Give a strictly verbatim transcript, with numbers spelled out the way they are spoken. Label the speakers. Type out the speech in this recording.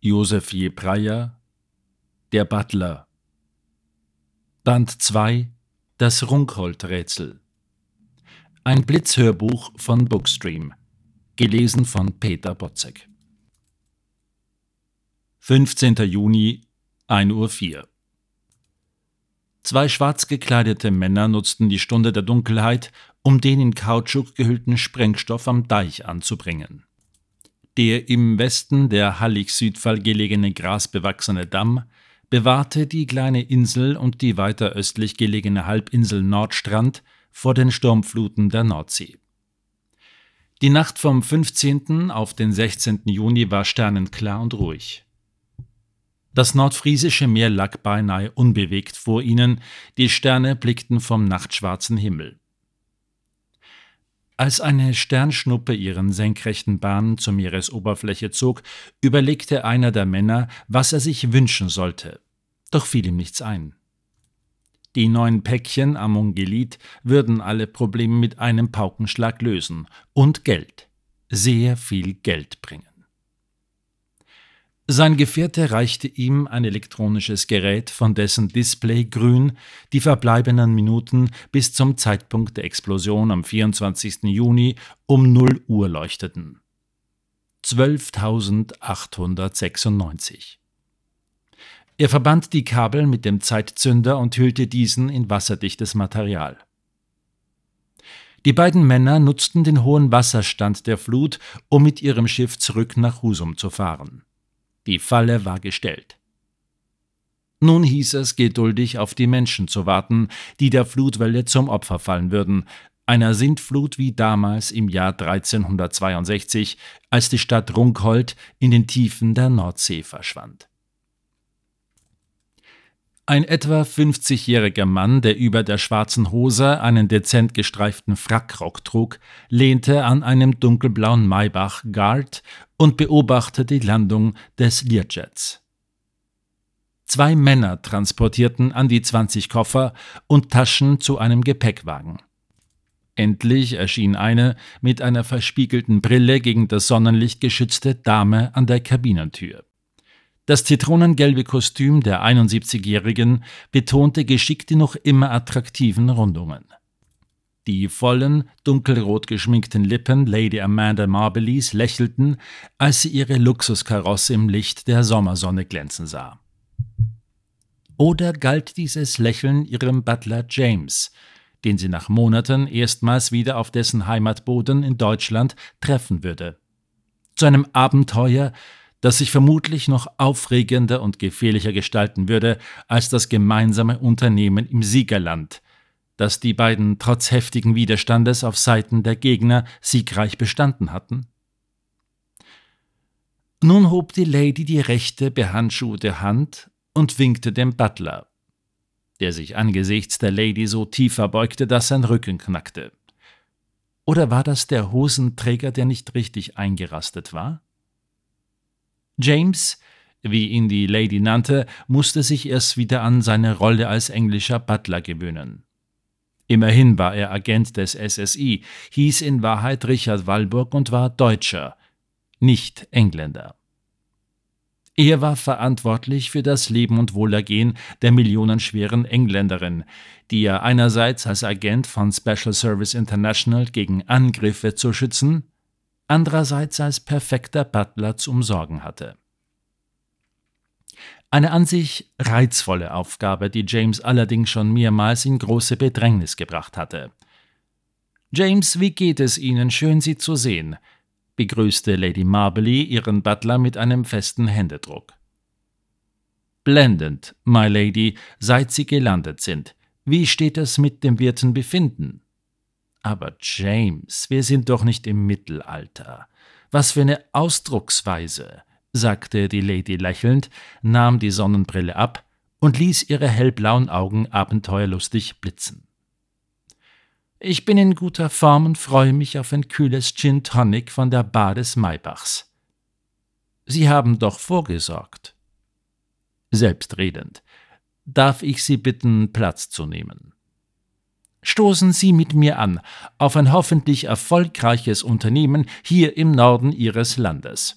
Speaker 1: Josef J. Breyer, Der Butler. Band zwei, Das Runkholdt-Rätsel. Ein Blitzhörbuch von Bookstream. Gelesen von Peter Botzek. fünfzehnter Juni, ein Uhr vier. Zwei schwarz gekleidete Männer nutzten die Stunde der Dunkelheit, um den in Kautschuk gehüllten Sprengstoff am Deich anzubringen. Der im Westen der Hallig-Südfall gelegene grasbewachsene Damm bewahrte die kleine Insel und die weiter östlich gelegene Halbinsel Nordstrand vor den Sturmfluten der Nordsee. Die Nacht vom fünfzehnten auf den sechzehnten Juni war sternenklar und ruhig. Das nordfriesische Meer lag beinahe unbewegt vor ihnen, die Sterne blickten vom nachtschwarzen Himmel. Als eine Sternschnuppe ihren senkrechten Bahn zur Meeresoberfläche zog, überlegte einer der Männer, was er sich wünschen sollte, doch fiel ihm nichts ein. Die neun Päckchen Amongelit würden alle Probleme mit einem Paukenschlag lösen und Geld, sehr viel Geld bringen. Sein Gefährte reichte ihm ein elektronisches Gerät, von dessen Display grün die verbleibenden Minuten bis zum Zeitpunkt der Explosion am vierundzwanzigsten Juni um null Uhr leuchteten. zwölftausendachthundertsechsundneunzig. Er verband die Kabel mit dem Zeitzünder und hüllte diesen in wasserdichtes Material. Die beiden Männer nutzten den hohen Wasserstand der Flut, um mit ihrem Schiff zurück nach Husum zu fahren. Die Falle war gestellt. Nun hieß es, geduldig auf die Menschen zu warten, die der Flutwelle zum Opfer fallen würden, einer Sintflut wie damals im Jahr dreizehnhundertzweiundsechzig, als die Stadt Runkholdt in den Tiefen der Nordsee verschwand. Ein etwa fünfzigjähriger Mann, der über der schwarzen Hose einen dezent gestreiften Frackrock trug, lehnte an einem dunkelblauen Maybach Guard und beobachtete die Landung des Learjets. Zwei Männer transportierten an die zwanzig Koffer und Taschen zu einem Gepäckwagen. Endlich erschien eine mit einer verspiegelten Brille gegen das Sonnenlicht geschützte Dame an der Kabinentür. Das zitronengelbe Kostüm der einundsiebzigjährigen betonte geschickt die noch immer attraktiven Rundungen. Die vollen, dunkelrot geschminkten Lippen Lady Amanda Marbelys lächelten, als sie ihre Luxuskarosse im Licht der Sommersonne glänzen sah. Oder galt dieses Lächeln ihrem Butler James, den sie nach Monaten erstmals wieder auf dessen Heimatboden in Deutschland treffen würde. Zu einem Abenteuer, das sich vermutlich noch aufregender und gefährlicher gestalten würde als das gemeinsame Unternehmen im Siegerland, das die beiden trotz heftigen Widerstandes auf Seiten der Gegner siegreich bestanden hatten. Nun hob die Lady die rechte behandschuhte Hand und winkte dem Butler, der sich angesichts der Lady so tief verbeugte, dass sein Rücken knackte. Oder war das der Hosenträger, der nicht richtig eingerastet war? James, wie ihn die Lady nannte, musste sich erst wieder an seine Rolle als englischer Butler gewöhnen. Immerhin war er Agent des S S I, hieß in Wahrheit Richard Wallburg und war Deutscher, nicht Engländer. Er war verantwortlich für das Leben und Wohlergehen der millionenschweren Engländerin, die er einerseits als Agent von Special Service International gegen Angriffe zu schützen, andererseits als perfekter Butler zu umsorgen hatte. Eine an sich reizvolle Aufgabe, die James allerdings schon mehrmals in große Bedrängnis gebracht hatte. »James, wie geht es Ihnen? Schön, Sie zu sehen«, begrüßte Lady Marbely ihren Butler mit einem festen Händedruck. »Blendend, my Lady, seit Sie gelandet sind. Wie steht es mit dem Wirtenbefinden?« »Aber James, wir sind doch nicht im Mittelalter. Was für eine Ausdrucksweise«, sagte die Lady lächelnd, nahm die Sonnenbrille ab und ließ ihre hellblauen Augen abenteuerlustig blitzen. »Ich bin in guter Form und freue mich auf ein kühles Gin Tonic von der Bar des Maybachs.« »Sie haben doch vorgesorgt.« Selbstredend. »Darf ich Sie bitten, Platz zu nehmen?« Stoßen Sie mit mir an, auf ein hoffentlich erfolgreiches Unternehmen hier im Norden Ihres Landes.